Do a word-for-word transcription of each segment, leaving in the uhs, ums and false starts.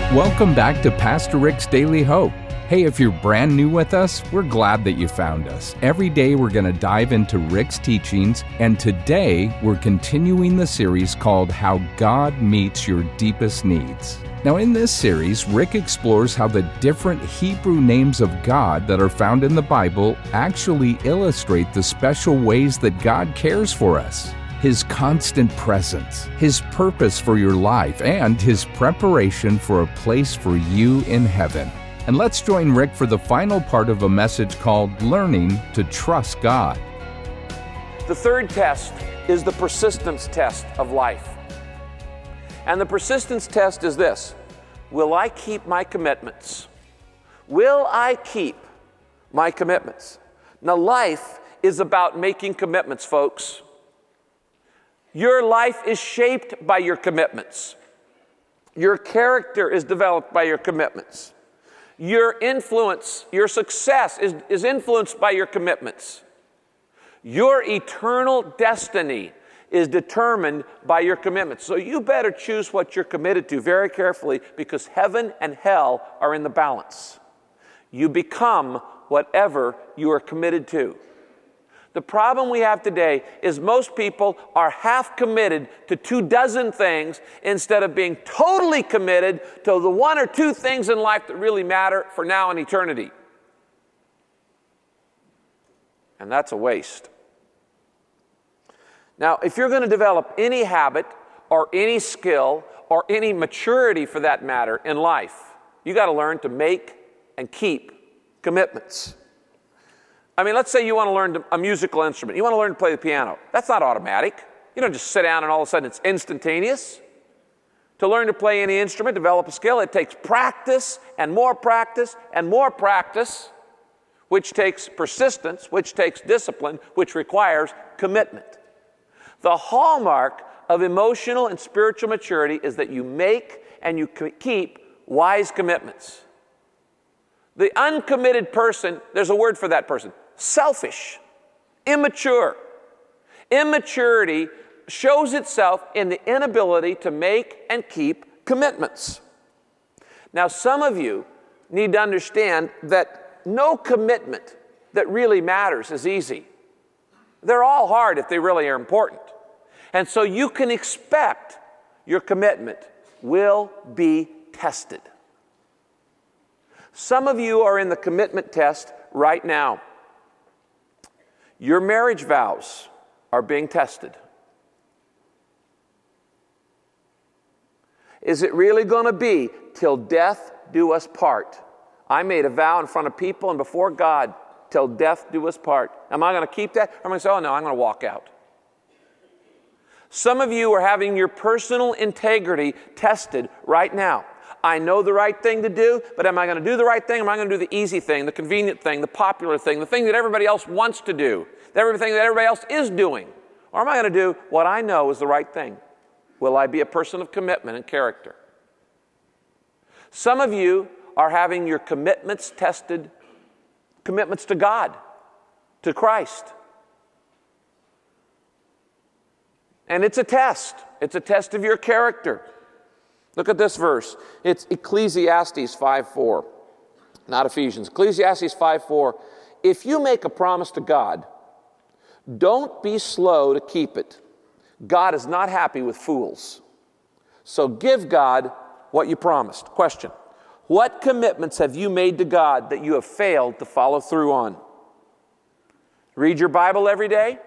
Welcome back to Pastor Rick's Daily Hope. Hey, if you're brand new with us, we're glad that you found us. Every day we're going to dive into Rick's teachings, and today we're continuing the series called How God Meets Your Deepest Needs. Now, in this series, Rick explores how the different Hebrew names of God that are found in the Bible actually illustrate the special ways that God cares for us. His constant presence, His purpose for your life, and His preparation for a place for you in heaven. And let's join Rick for the final part of a message called Learning to Trust God. The third test is the persistence test of life. And the persistence test is this: will I keep my commitments? Will I keep my commitments? Now, life is about making commitments, folks. Your life is shaped by your commitments. Your character is developed by your commitments. Your influence, your success is, is influenced by your commitments. Your eternal destiny is determined by your commitments. So you better choose what you're committed to very carefully, because heaven and hell are in the balance. You become whatever you are committed to. The problem we have today is most people are half committed to two dozen things instead of being totally committed to the one or two things in life that really matter for now and eternity. And that's a waste. Now, if you're going to develop any habit or any skill or any maturity for that matter in life, you got to learn to make and keep commitments. I mean, let's say you want to learn a musical instrument. You want to learn to play the piano. That's not automatic. You don't just sit down and all of a sudden it's instantaneous. To learn to play any instrument, develop a skill, it takes practice and more practice and more practice, which takes persistence, which takes discipline, which requires commitment. The hallmark of emotional and spiritual maturity is that you make and you keep wise commitments. The uncommitted person, there's a word for that person: selfish, immature. Immaturity shows itself in the inability to make and keep commitments. Now, some of you need to understand that no commitment that really matters is easy. They're all hard if they really are important. And so you can expect your commitment will be tested. Some of you are in the commitment test right now. Your marriage vows are being tested. Is it really going to be till death do us part? I made a vow in front of people and before God, till death do us part. Am I going to keep that? Or am I going to say, oh no, I'm going to walk out? Some of you are having your personal integrity tested right now. I know the right thing to do, but am I going to do the right thing, or am I going to do the easy thing, the convenient thing, the popular thing, the thing that everybody else wants to do, everything that everybody else is doing? Or am I going to do what I know is the right thing? Will I be a person of commitment and character? Some of you are having your commitments tested, commitments to God, to Christ. And it's a test. It's a test of your character. Look at this verse. It's Ecclesiastes five four, not Ephesians. Ecclesiastes five four. If you make a promise to God, don't be slow to keep it. God is not happy with fools. So give God what you promised. Question: what commitments have you made to God that you have failed to follow through on? Read your Bible every day?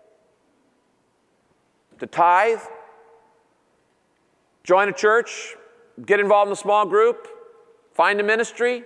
To tithe? Join a church? Get involved in a small group? Find a ministry?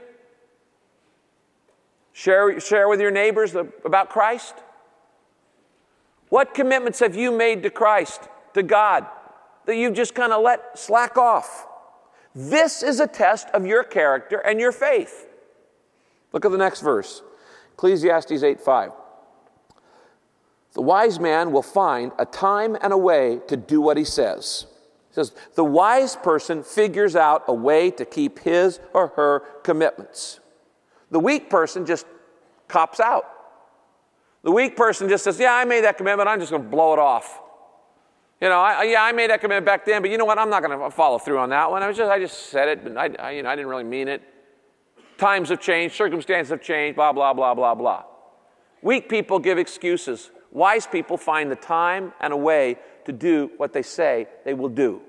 Share, share with your neighbors about Christ? What commitments have you made to Christ, to God, that you've just kind of let slack off? This is a test of your character and your faith. Look at the next verse. Ecclesiastes eight five. The wise man will find a time and a way to do what he says. It says, the wise person figures out a way to keep his or her commitments. The weak person just cops out. The weak person just says, yeah, I made that commitment, I'm just going to blow it off. You know, I, yeah, I made that commitment back then, but you know what? I'm not going to follow through on that one. I was just, I just said it, but I, I, you know, I didn't really mean it. Times have changed, circumstances have changed, blah, blah, blah, blah, blah. Weak people give excuses. Wise people find the time and a way to do what they say they will do.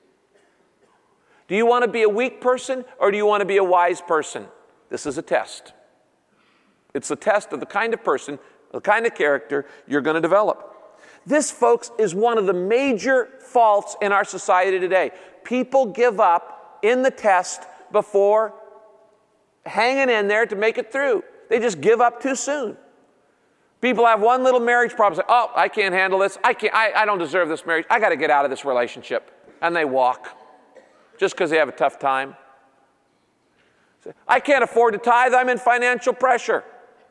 Do you want to be a weak person or do you want to be a wise person? This is a test. It's a test of the kind of person, the kind of character you're going to develop. This, folks, is one of the major faults in our society today. People give up in the test before hanging in there to make it through. They just give up too soon. People have one little marriage problem. Say, oh, I can't handle this. I can't. I, I don't deserve this marriage. I got to get out of this relationship. And they walk just because they have a tough time. Say, I can't afford to tithe. I'm in financial pressure.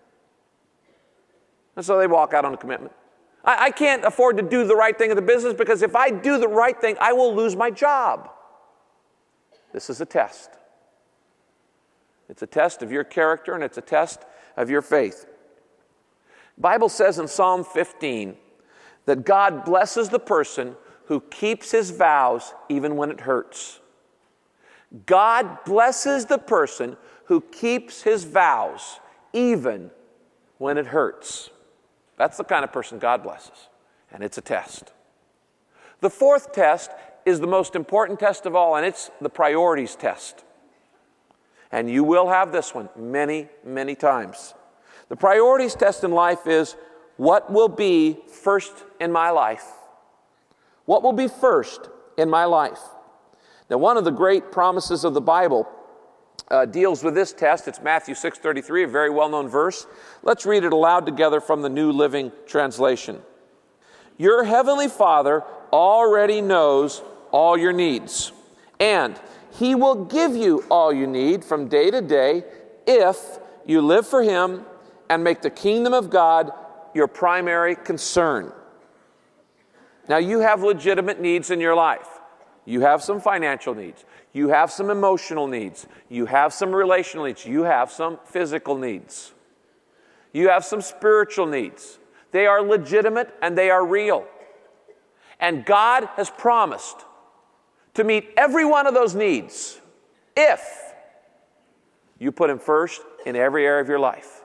And so they walk out on a commitment. I, I can't afford to do the right thing in the business because if I do the right thing, I will lose my job. This is a test. It's a test of your character and it's a test of your faith. The Bible says in Psalm fifteen that God blesses the person who keeps his vows even when it hurts. God blesses the person who keeps his vows even when it hurts. That's the kind of person God blesses, and it's a test. The fourth test is the most important test of all, and it's the priorities test. And you will have this one many, many times. The priorities test in life is, what will be first in my life? What will be first in my life? Now, one of the great promises of the Bible uh, deals with this test. It's Matthew six thirty-three, a very well-known verse. Let's read it aloud together from the New Living Translation. Your heavenly Father already knows all your needs, and He will give you all you need from day to day if you live for Him and make the kingdom of God your primary concern. Now, you have legitimate needs in your life. You have some financial needs. You have some emotional needs. You have some relational needs. You have some physical needs. You have some spiritual needs. They are legitimate and they are real. And God has promised to meet every one of those needs if you put Him first in every area of your life.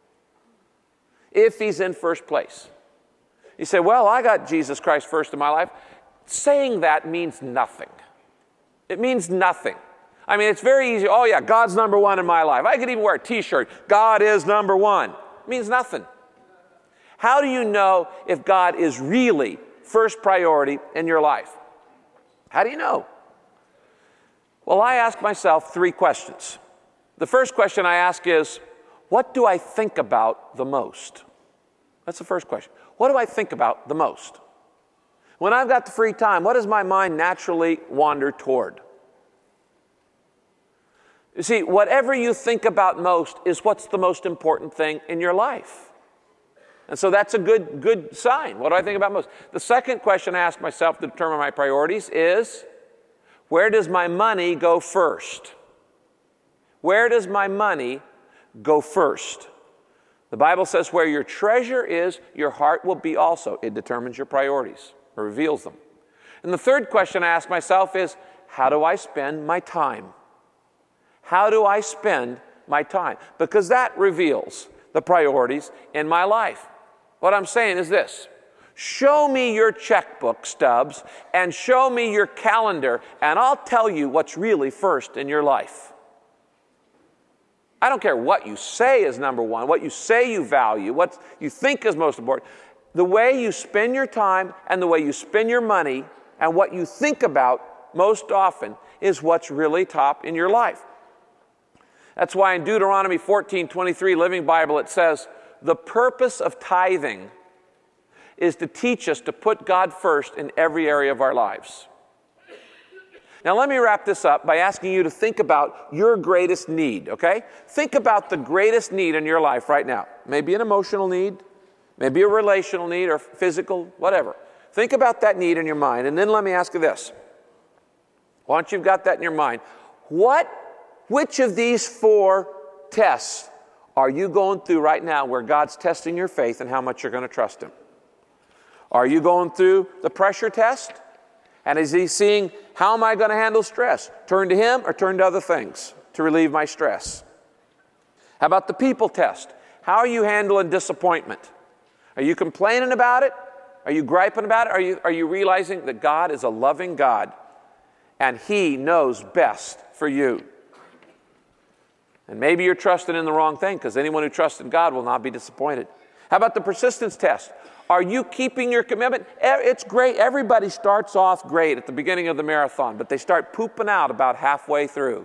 If He's in first place. You say, well, I got Jesus Christ first in my life. Saying that means nothing. It means nothing. I mean, it's very easy. Oh, yeah, God's number one in my life. I could even wear a t-shirt. God is number one. It means nothing. How do you know if God is really first priority in your life? How do you know? Well, I ask myself three questions. The first question I ask is, what do I think about the most? That's the first question. What do I think about the most? When I've got the free time, what does my mind naturally wander toward? You see, whatever you think about most is what's the most important thing in your life. And so that's a good, good sign. What do I think about most? The second question I ask myself to determine my priorities is, where does my money go first? Where does my money go first? The Bible says where your treasure is, your heart will be also. It determines your priorities, or reveals them. And the third question I ask myself is, how do I spend my time? How do I spend my time? Because that reveals the priorities in my life. What I'm saying is this: show me your checkbook stubs and show me your calendar, and I'll tell you what's really first in your life. I don't care what you say is number one, what you say you value, what you think is most important. The way you spend your time and the way you spend your money and what you think about most often is what's really top in your life. That's why in Deuteronomy fourteen twenty-three, Living Bible, it says, the purpose of tithing is to teach us to put God first in every area of our lives. Now let me wrap this up by asking you to think about your greatest need, okay? Think about the greatest need in your life right now. Maybe an emotional need, maybe a relational need, or physical, whatever. Think about that need in your mind, and then let me ask you this. Once you've got that in your mind, what, which of these four tests are you going through right now where God's testing your faith and how much you're going to trust Him? Are you going through the pressure test? And is he seeing, how am I going to handle stress? Turn to him or turn to other things to relieve my stress? How about the people test? How are you handling disappointment? Are you complaining about it? Are you griping about it? Are you, are you realizing that God is a loving God and he knows best for you? And maybe you're trusting in the wrong thing, because anyone who trusts in God will not be disappointed. How about the persistence test? Are you keeping your commitment? It's great. Everybody starts off great at the beginning of the marathon, but they start pooping out about halfway through.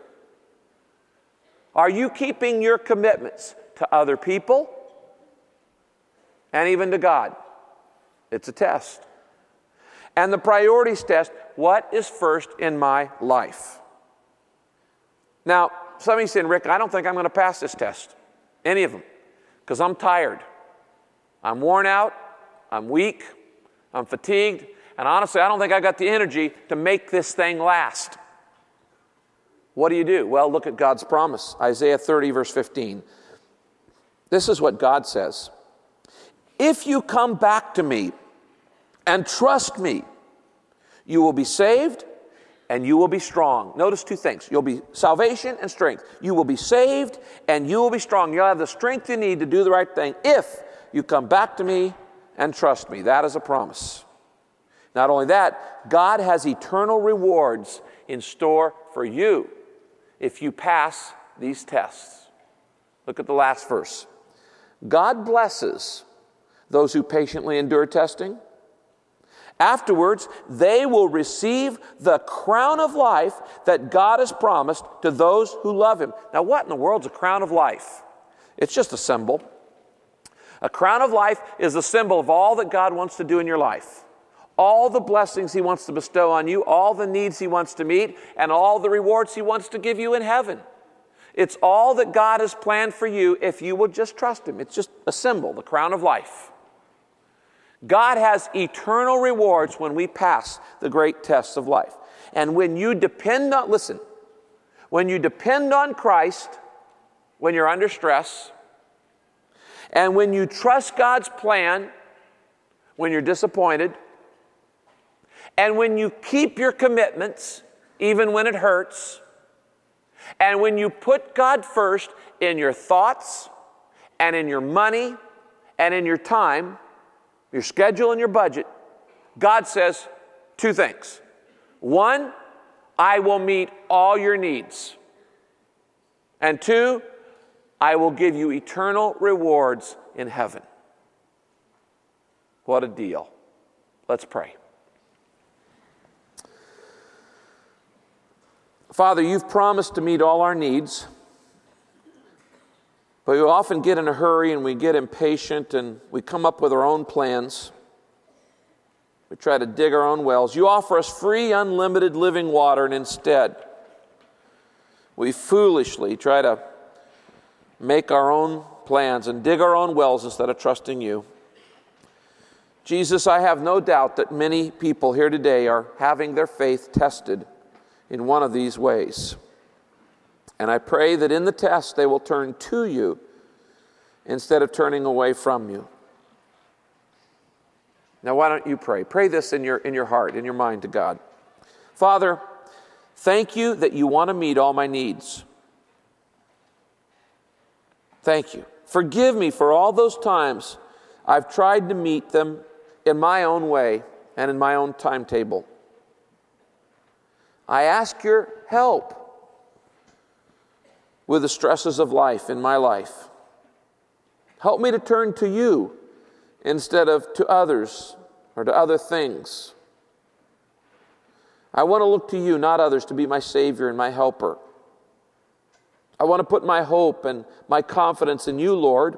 Are you keeping your commitments to other people and even to God? It's a test. And the priorities test, what is first in my life? Now, some of you saying, Rick, I don't think I'm going to pass this test, any of them, because I'm tired. I'm worn out. I'm weak. I'm fatigued. And honestly, I don't think I got the energy to make this thing last. What do you do? Well, look at God's promise. Isaiah thirty, verse fifteen. This is what God says. If you come back to me and trust me, you will be saved and you will be strong. Notice two things. You'll be salvation and strength. You will be saved and you will be strong. You'll have the strength you need to do the right thing if you come back to me and trust me. That is a promise. Not only that, God has eternal rewards in store for you if you pass these tests. Look at the last verse. God blesses those who patiently endure testing. Afterwards, they will receive the crown of life that God has promised to those who love him. Now, what in the world's a crown of life? It's just a symbol. A crown of life is a symbol of all that God wants to do in your life. All the blessings he wants to bestow on you, all the needs he wants to meet, and all the rewards he wants to give you in heaven. It's all that God has planned for you if you will just trust him. It's just a symbol, the crown of life. God has eternal rewards when we pass the great tests of life. And when you depend on, listen, when you depend on Christ, when you're under stress, and when you trust God's plan, when you're disappointed, and when you keep your commitments, even when it hurts, and when you put God first in your thoughts, and in your money, and in your time, your schedule and your budget, God says two things. One, I will meet all your needs. And two, I will give you eternal rewards in heaven. What a deal. Let's pray. Father, you've promised to meet all our needs, but we often get in a hurry and we get impatient and we come up with our own plans. We try to dig our own wells. You offer us free, unlimited living water, and instead we foolishly try to make our own plans and dig our own wells instead of trusting you. Jesus, I have no doubt that many people here today are having their faith tested in one of these ways. And I pray that in the test they will turn to you instead of turning away from you. Now why don't you pray? Pray this in your, in your heart, in your mind to God. Father, thank you that you want to meet all my needs. Thank you. Forgive me for all those times I've tried to meet them in my own way and in my own timetable. I ask your help with the stresses of life in my life. Help me to turn to you instead of to others or to other things. I want to look to you, not others, to be my Savior and my helper. I want to put my hope and my confidence in you, Lord.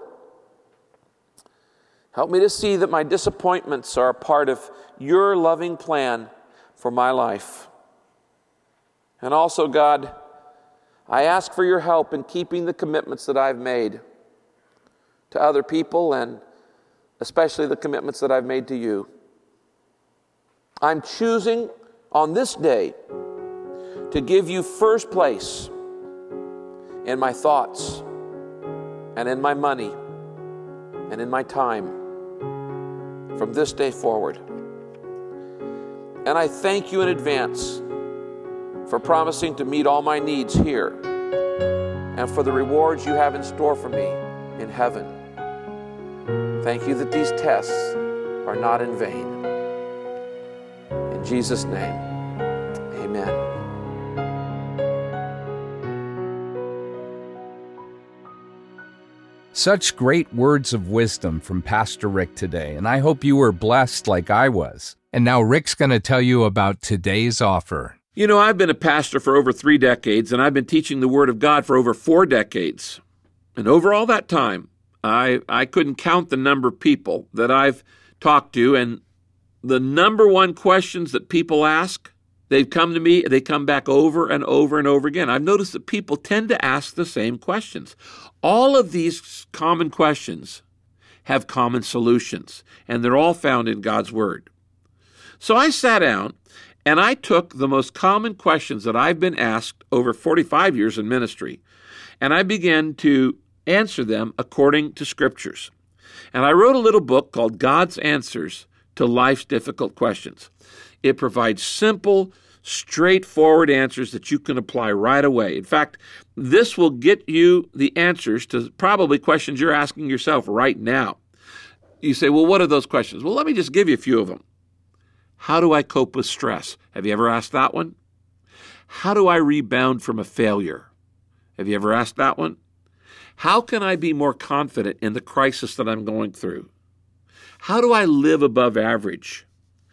Help me to see that my disappointments are a part of your loving plan for my life. And also, God, I ask for your help in keeping the commitments that I've made to other people and especially the commitments that I've made to you. I'm choosing on this day to give you first place in my thoughts and in my money and in my time. from this day forward. And I thank you in advance for promising to meet all my needs here and for the rewards you have in store for me in heaven. Thank you that these tests are not in vain. In Jesus' name, amen. Such great words of wisdom from Pastor Rick today, and I hope you were blessed like I was. And now Rick's going to tell you about today's offer. You know, I've been a pastor for over three decades, and I've been teaching the Word of God for over four decades. And over all that time, I I couldn't count the number of people that I've talked to, and the number one questions that people ask, they've come to me, they come back over and over and over again. I've noticed that people tend to ask the same questions. All of these common questions have common solutions, and they're all found in God's Word. So I sat down, and I took the most common questions that I've been asked over forty-five years in ministry, and I began to answer them according to Scriptures. And I wrote a little book called God's Answers to Life's Difficult Questions. It provides simple, straightforward answers that you can apply right away. In fact, this will get you the answers to probably questions you're asking yourself right now. You say, well, what are those questions? Well, let me just give you a few of them. How do I cope with stress? Have you ever asked that one? How do I rebound from a failure? Have you ever asked that one? How can I be more confident in the crisis that I'm going through? How do I live above average?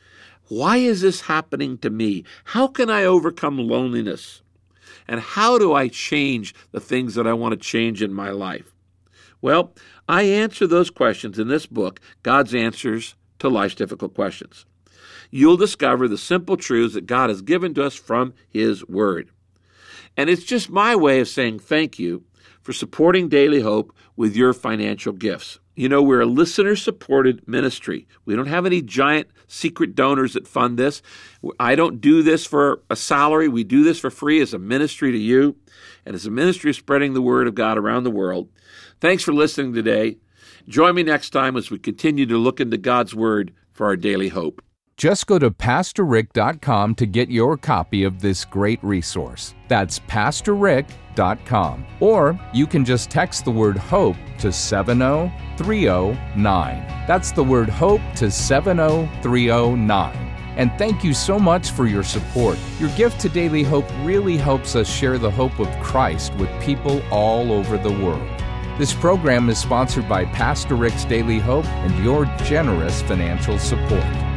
Why is this happening to me? How can I overcome loneliness? And how do I change the things that I want to change in my life? Well, I answer those questions in this book, God's Answers to Life's Difficult Questions. You'll discover the simple truths that God has given to us from His Word. And it's just my way of saying thank you for supporting Daily Hope with your financial gifts. You know, we're a listener-supported ministry. We don't have any giant secret donors that fund this. I don't do this for a salary. We do this for free as a ministry to you and as a ministry of spreading the Word of God around the world. Thanks for listening today. Join me next time as we continue to look into God's Word for our daily hope. Just go to pastor rick dot com to get your copy of this great resource. That's pastor rick dot com. Or you can just text the word HOPE to seven oh three oh nine. That's the word HOPE to seven oh three oh nine. And thank you so much for your support. Your gift to Daily Hope really helps us share the hope of Christ with people all over the world. This program is sponsored by Pastor Rick's Daily Hope and your generous financial support.